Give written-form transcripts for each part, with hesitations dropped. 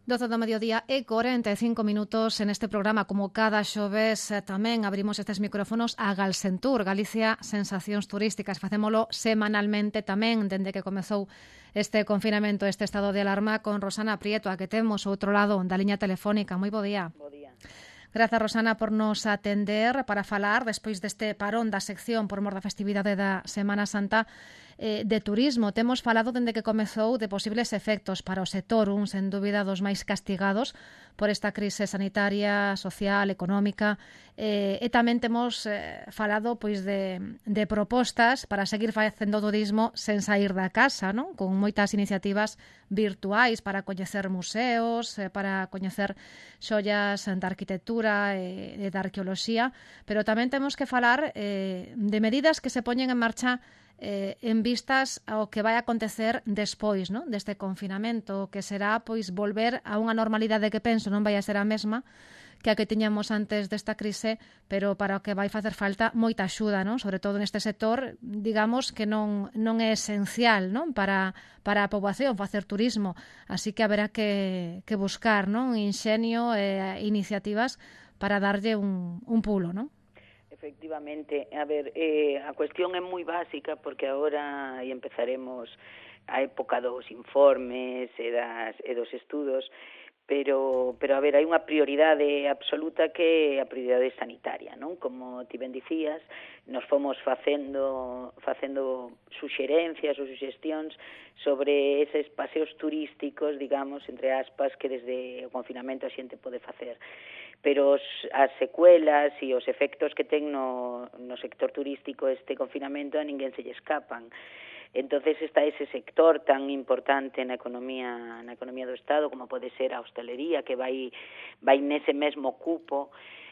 12 do mediodía e 45 minutos en este programa. Como cada xoves tamén abrimos estes micrófonos a Galsentur, Galicia Sensacións Turísticas. Facémolo semanalmente tamén, dende que comezou este confinamento, este estado de alarma, con Rosana Prieto, a que temos outro lado da liña telefónica. Moi bo día. Bo día. Grazas, Rosana, por nos atender para falar, despois deste parón da sección por mor da festividade da Semana Santa, de turismo. Temos falado dende que comezou de posibles efectos para o sector, un sen dúbida dos máis castigados por esta crise sanitaria, social, económica, e tamén temos falado pois de propostas para seguir facendo turismo sen sair da casa, non? Con moitas iniciativas virtuais para coñecer museos, para coñecer xollas da arquitectura e da arqueoloxía, pero tamén temos que falar de medidas que se poñen en marcha en vistas ao que vai acontecer despois, non, deste confinamento, que será pois volver a unha normalidade que penso non vai a ser a mesma que a que tiñamos antes desta crise, pero para o que vai facer falta moita axuda, non? Sobre todo neste sector, digamos que non é esencial, non, para a poboación facer turismo, así que haberá que buscar, non, inxenio e iniciativas para darlle un pulo, non? Efectivamente, a ver, a cuestión é moi básica porque agora empezaremos a época dos informes e dos estudos, pero a ver, hai unha prioridade absoluta que é a prioridade sanitaria, non? Como ti ben dicías, nos fomos facendo suxerencias ou suxestións sobre eses paseos turísticos, digamos, entre aspas, que desde o confinamento a xente pode facer. Pero as secuelas e os efectos que ten no sector turístico este confinamento a ninguén se lle escapan. Entonces está ese sector tan importante na economía do Estado, como pode ser a hostelería, que vai nese mesmo cupo.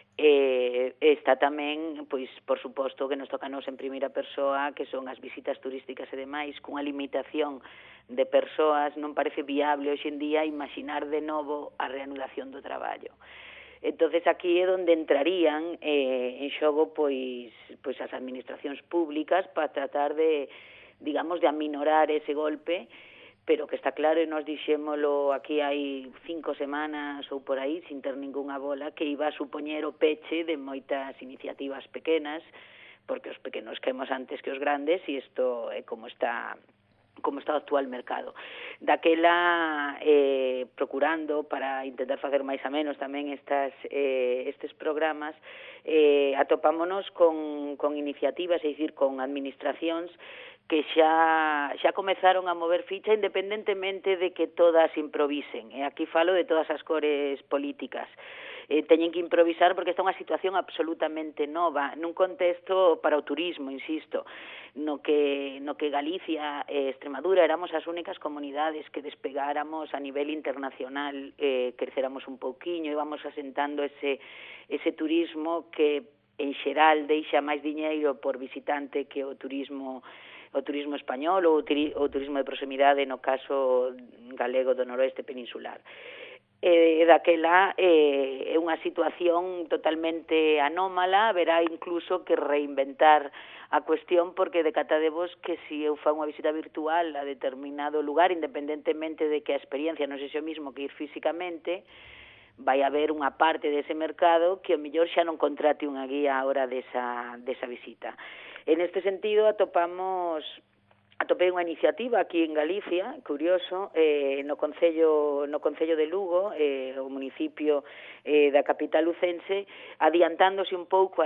Está tamén, pois, por suposto, que nos toca a nos en primeira persoa, que son as visitas turísticas e demais, cunha limitación de persoas. Non parece viable hoxe en día imaginar de novo a reanudación do traballo. Entonces aquí é onde entrarían en xogo pois as administracións públicas para tratar de, digamos, de aminorar ese golpe, pero que está claro, e nos dixémolo aquí hai 5 semanas ou por aí, sin ter ningunha bola, que iba a supoñer o peche de moitas iniciativas pequenas, porque os pequenos caemos antes que os grandes, e isto é como está o actual mercado. Daquela, procurando para intentar facer máis a menos tamén estes programas, atopámonos con iniciativas, é dicir, con administracións que xa comezaron a mover ficha independentemente de que todas improvisen. E aquí falo de todas as cores políticas. Teñen que improvisar porque está unha situación absolutamente nova, nun contexto para o turismo, insisto, no que Galicia e Extremadura éramos as únicas comunidades que despegáramos a nivel internacional, crecéramos un pouquiño, íbamos asentando ese turismo que en xeral deixa máis diñeiro por visitante que o turismo español ou o turismo de proximidade no caso galego do noroeste peninsular. Daquela é unha situación totalmente anómala, haberá incluso que reinventar a cuestión, porque decatadevos que se eu fa unha visita virtual a determinado lugar, independentemente de que a experiencia non sexa o mismo que ir físicamente, vai haber unha parte dese mercado que o mellor xa non contrate unha guía a hora desa visita. En este sentido atopei unha iniciativa aquí en Galicia, curioso, no Concello de Lugo, o municipio da capital lucense, adiantándose un pouco a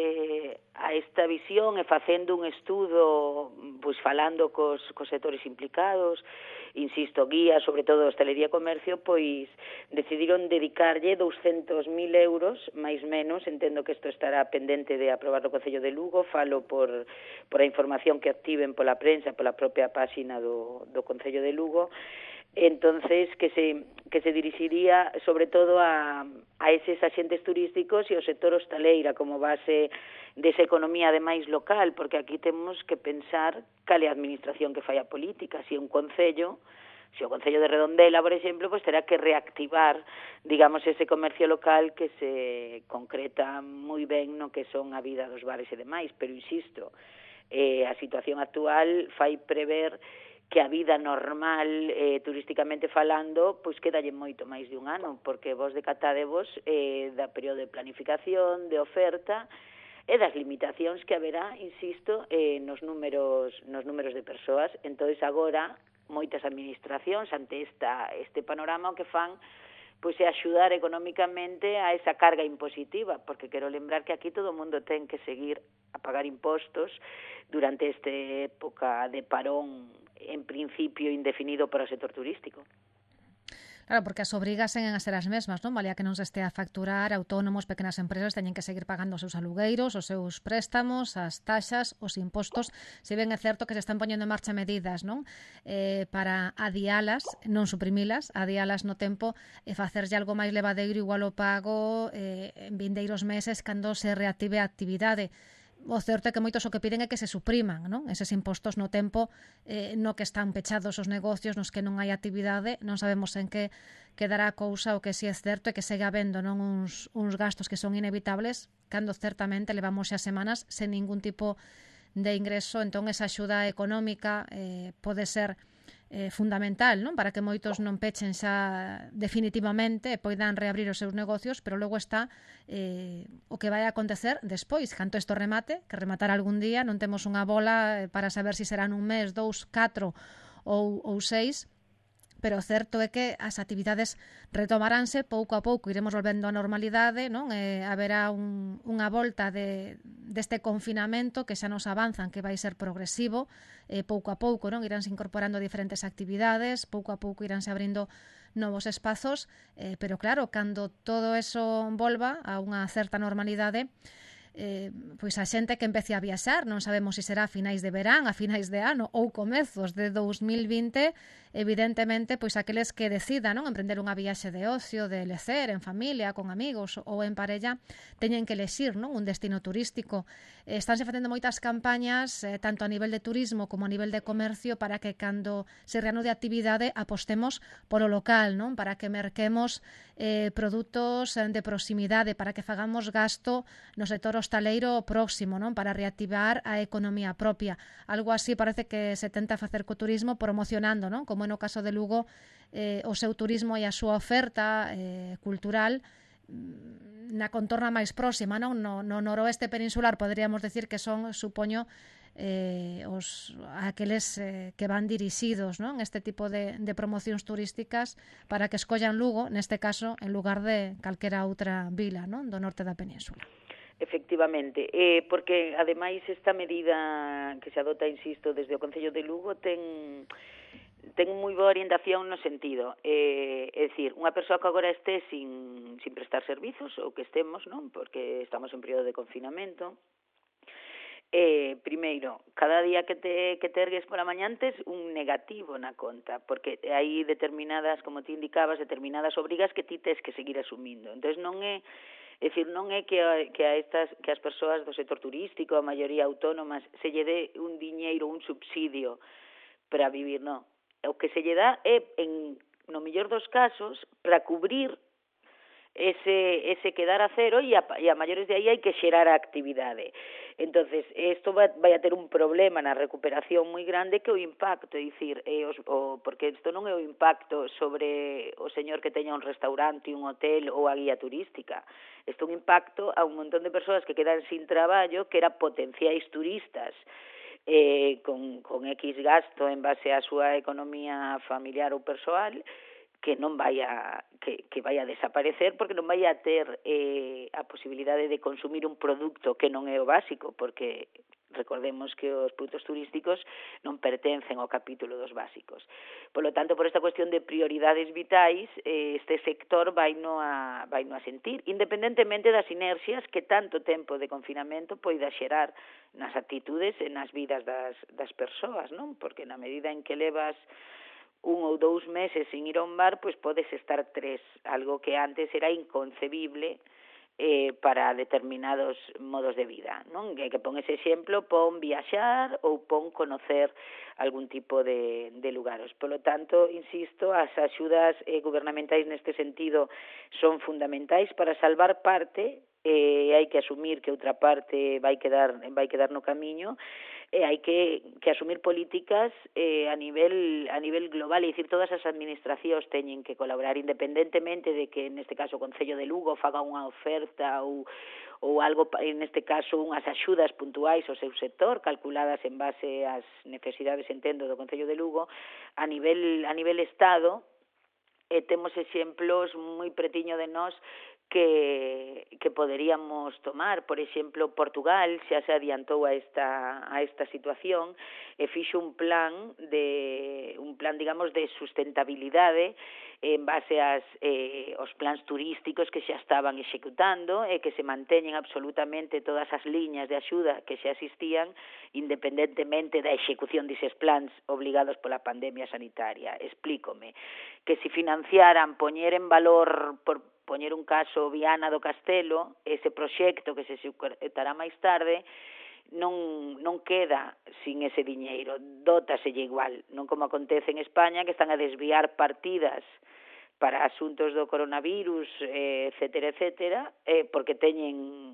esta visión e facendo un estudo, pois falando cos sectores implicados, insisto, guías, sobre todo hostelería e comercio, pois decidiron dedicarlle 200.000 euros, máis menos, entendo que isto estará pendente de aprobar o Concello de Lugo, falo por a información que activen pola prensa, pola propia páxina do Concello de Lugo. Entonces que se dirixiría sobre todo a eses axentes turísticos e ao sector hostaleira como base desa economía ademais local, porque aquí temos que pensar cal é a administración que fai a política. Se o Concello de Redondela, por exemplo, pues terá que reactivar, digamos, ese comercio local que se concreta moi ben no que son a vida dos bares e demais, pero insisto, a situación actual fai prever que a vida normal, turísticamente falando, pois quedalle moito máis de un ano, porque vos decatádevos da período de planificación, de oferta, e das limitacións que haberá, insisto, nos números de persoas. Entonces agora moitas administracións ante este panorama o que fan pois é axudar económicamente a esa carga impositiva, porque quero lembrar que aquí todo o mundo ten que seguir a pagar impostos durante esta época de parón en principio indefinido para o sector turístico. Claro, porque as obrigas seguen a ser as mesmas, non? Valía que non se estea a facturar, autónomos, pequenas empresas teñen que seguir pagando os seus alugueiros, os seus préstamos, as taxas, os impostos. Se ben é certo que se están poñendo en marcha medidas, non? Para adialas, non suprimilas, adialas no tempo e facerlle algo máis levadeiro igual o pago en vindeiros meses cando se reactive a actividade. O certo é que moitos o que piden é que se supriman, non? Eses impostos no tempo no que están pechados os negocios, nos que non hai actividade, non sabemos en que quedará a cousa. O que si é certo é que segue habendo non uns gastos que son inevitables, cando certamente levamos xa semanas sen ningún tipo de ingreso. Entón esa axuda económica pode ser fundamental, non? Para que moitos non pechen xa definitivamente e poidan reabrir os seus negocios, pero logo está o que vai acontecer despois, canto isto remate, que rematará algún día, non temos unha bola para saber se serán un mes, 2, 4 ou 6, pero o certo é que as actividades retomaránse pouco a pouco, iremos volvendo á normalidade, non? Haberá unha volta deste confinamento que xa nos avanzan, que vai ser progresivo, pouco a pouco, non? Iránse incorporando diferentes actividades, pouco a pouco iránse abrindo novos espazos, pero claro, cando todo eso volva a unha certa normalidade, pois a xente que empece a viaxar, non sabemos se será a finais de verán, a finais de ano ou comezos de 2020, evidentemente, pois aqueles que decidan, non, emprender unha viaxe de ocio, de lecer, en familia, con amigos ou en parella, teñen que elexir, non, un destino turístico. Estánse facendo moitas campañas, tanto a nivel de turismo como a nivel de comercio, para que cando se reanude a actividade apostemos polo local, non, para que merquemos produtos de proximidade, para que fagamos gasto no sector hostaleiro próximo, non, para reactivar a economía propia. Algo así parece que se tenta facer co turismo, promocionando, non, como no caso de Lugo, o seu turismo e a súa oferta cultural na contorna máis próxima, non? No noroeste peninsular poderíamos decir que son, supoño, aqueles que van dirixidos, non? Este tipo de promocións turísticas para que escollan Lugo, neste caso, en lugar de calquera outra vila, non, do norte da península. Efectivamente, porque ademais esta medida que se adota, insisto, desde o Concello de Lugo ten moi boa orientación no sentido, é dicir, unha persoa que agora este sin prestar servizos, ou que estemos, non, porque estamos en período de confinamento, primeiro, cada día que te ergues pola mañá tes un negativo na conta, porque hai determinadas, como ti indicabas, determinadas obrigas que ti tes que seguir asumindo. Entón non é que as persoas do sector turístico, a maioría autónomas, se lle dé un diñeiro, un subsidio para vivir, non. O que se lle dá é, no mellor dos casos, para cubrir ese quedar a cero e a maiores de aí hai que xerar a actividade. Entonces, isto vai a ter un problema na recuperación moi grande, que o impacto, é dicir, porque isto non é o impacto sobre o señor que teña un restaurante, un hotel ou a guía turística. Isto é un impacto a un montón de persoas que quedan sin traballo, que eran potenciais turistas, con X gasto en base á súa economía familiar ou persoal, que non vai a desaparecer, porque non vai a ter a posibilidade de consumir un produto que non é o básico, porque recordemos que os produtos turísticos non pertencen ao capítulo dos básicos. Por lo tanto, por esta cuestión de prioridades vitais, este sector vaino a sentir, independentemente das inercias que tanto tempo de confinamento poida xerar nas actitudes e nas vidas das persoas, non? Porque na medida en que levas 1 ou 2 meses sin ir a un bar, pois podes estar 3, algo que antes era inconcebible para determinados modos de vida, non? Que pon ese exemplo, pon viaxar ou pon conocer algún tipo de lugares. Por lo tanto, insisto, as axudas gubernamentais neste sentido son fundamentais para salvar parte, hai que asumir que outra parte vai quedar no camiño, e hai que asumir políticas a nivel global, é dicir, todas as administracións teñen que colaborar independentemente de que neste caso o Concello de Lugo faga unha oferta ou algo, neste caso unhas axudas puntuais ao seu sector calculadas en base ás necesidades, entendo, do Concello de Lugo. A nivel Estado temos exemplos moi pretiño de nós que poderíamos tomar. Por exemplo, Portugal xa se adiantou a esta situación e fixo un plan digamos de sustentabilidade en base aos plans turísticos que xa estaban executando e que se manteñen absolutamente todas as liñas de axuda que xa existían independentemente da execución dises plans obligados pola pandemia sanitaria. Explícome que se financiaran poñer en valor, por poñer un caso, Viana do Castelo, ese proxecto que se executará máis tarde, non queda sin ese diñeiro, dótaselle igual, non como acontece en España, que están a desviar partidas para asuntos do coronavirus, etcétera, porque teñen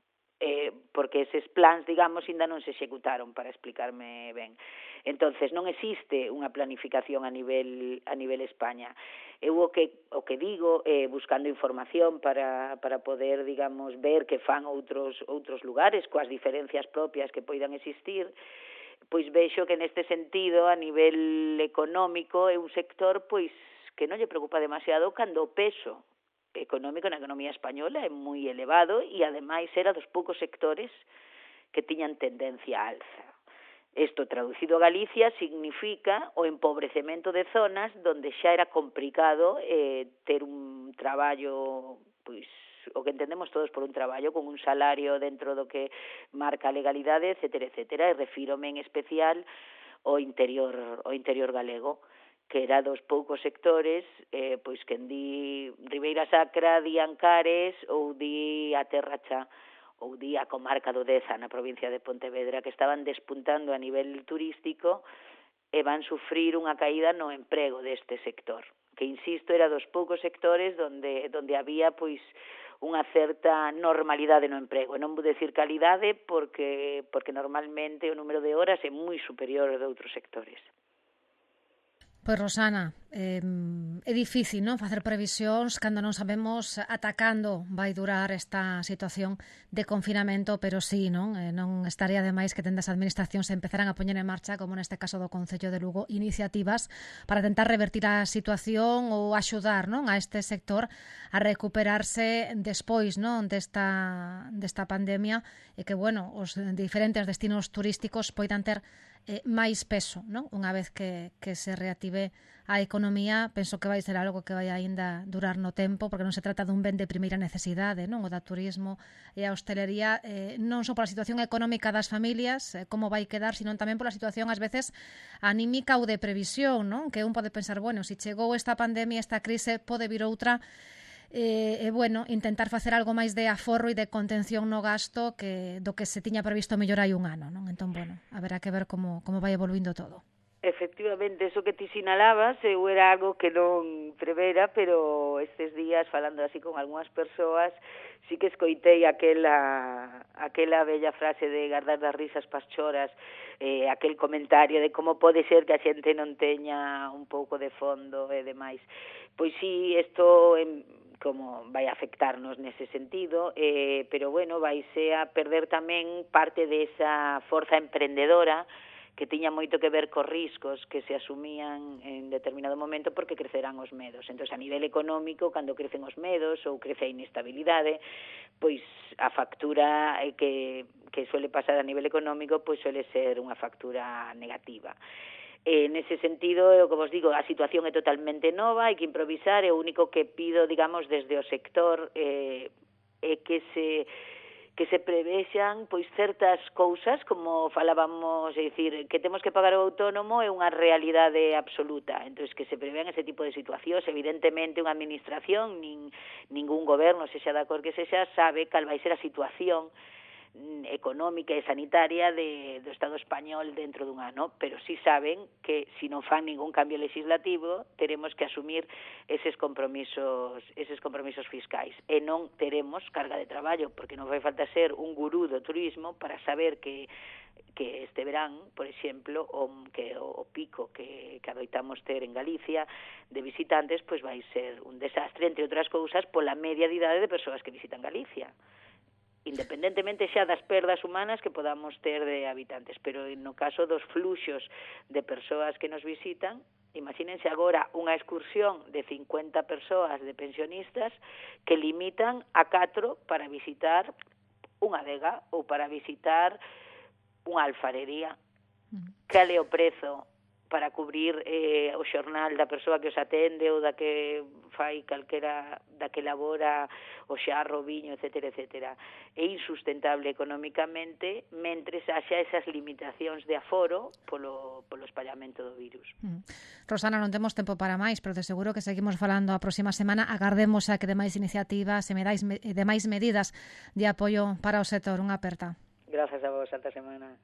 porque eses plans, digamos, ainda non se executaron, para explicarme ben. Entonces, non existe unha planificación a nivel España. Eu o que digo, buscando información para poder, digamos, ver que fan outros lugares, coas diferencias propias que poidan existir, pois vexo que neste sentido, a nivel económico, é un sector pois que non lle preocupa demasiado cando o peso económico na economía española é moi elevado e, ademais, era dos poucos sectores que tiñan tendencia a alza. Isto, traducido a Galicia, significa o empobrecemento de zonas donde xa era complicado ter un traballo, pois, o que entendemos todos por un traballo, con un salario dentro do que marca a legalidade, etcétera, e refírome en especial ao interior galego, que era dos poucos sectores, pois que en di Ribeira Sacra, di Ancares ou di a Terra Cha, ou di a comarca do Deza, na provincia de Pontevedra, que estaban despuntando a nivel turístico e van sufrir unha caída no emprego deste sector, que, insisto, era dos poucos sectores donde había, pois, unha certa normalidade no emprego. E non vou decir calidade porque normalmente o número de horas é moi superior ao de outros sectores. Pois, Rosana, é difícil, non, facer previsións cando non sabemos ata cando vai durar esta situación de confinamento, pero sí, non estaría de máis que tendas administracións se empezaran a poñer en marcha, como neste caso do Concello de Lugo, iniciativas para tentar revertir a situación ou axudar, non, a este sector a recuperarse despois, non, desta pandemia, e que, bueno, os diferentes destinos turísticos poidan ter máis peso, non? Unha vez que se reactive a economía, penso que vai ser algo que vai aínda durar no tempo, porque non se trata dun ben de primeira necesidade, non? O da turismo e a hostelería, non só pola situación económica das familias, como vai quedar, sino tamén pola situación, ás veces, anímica ou de previsión, non? Que un pode pensar, bueno, se chegou esta pandemia, esta crise, pode vir outra, bueno, intentar facer algo máis de aforro e de contención no gasto do que se tiña previsto mellor hai un ano, non? Entón, bueno, haberá que ver como vai evoluindo todo. Efectivamente, eso que ti sinalabas era algo que non prevera, pero estes días, falando así con algunhas persoas, sí que escoitei aquela bella frase de gardar das risas pas choras, aquel comentario de como pode ser que a xente non teña un pouco de fondo e demais. Pois sí, isto como vai afectarnos nese sentido, pero bueno, vaise a perder tamén parte desa forza emprendedora que tiña moito que ver cos riscos que se asumían en determinado momento porque crecerán os medos. Entón, a nivel económico, cando crecen os medos ou crece a inestabilidade, pois a factura que suele pasar a nivel económico pois suele ser unha factura negativa. Nese sentido, o que vos digo, a situación é totalmente nova, hai que improvisar, e o único que pido, digamos, desde o sector é que se prevexan pois certas cousas, como falábamos, é dicir, que temos que pagar o autónomo é unha realidade absoluta. Entón, que se prevean ese tipo de situacións. Evidentemente, unha administración, ningún goberno, sexa da cor que sexa, sabe cal vai ser a situación económica e sanitaria do Estado español dentro dun ano, pero sí saben que se non fan ningún cambio legislativo teremos que asumir eses compromisos fiscais e non teremos carga de traballo, porque non fai falta ser un gurú do turismo para saber que este verán, por exemplo, o pico que adoitamos ter en Galicia de visitantes, pois vai ser un desastre, entre outras cousas, pola media de idade de persoas que visitan Galicia, independentemente xa das perdas humanas que podamos ter de habitantes, pero no caso dos fluxos de persoas que nos visitan, imagínense agora unha excursión de 50 persoas de pensionistas que limitan a 4 para visitar unha adega ou para visitar unha alfarería. Cal é o prezo para cubrir o xornal da persoa que os atende ou da que fai calquera, da que elabora o xarro, o viño, etcétera, etcétera. É insustentable económicamente mentres haxa esas limitacións de aforo polo espallamento do virus. Rosana, non temos tempo para máis, pero de seguro que seguimos falando a próxima semana. Agardemos a que demais iniciativas e demais medidas de apoio para o sector. Unha aperta. Grazas a vos, ata semana.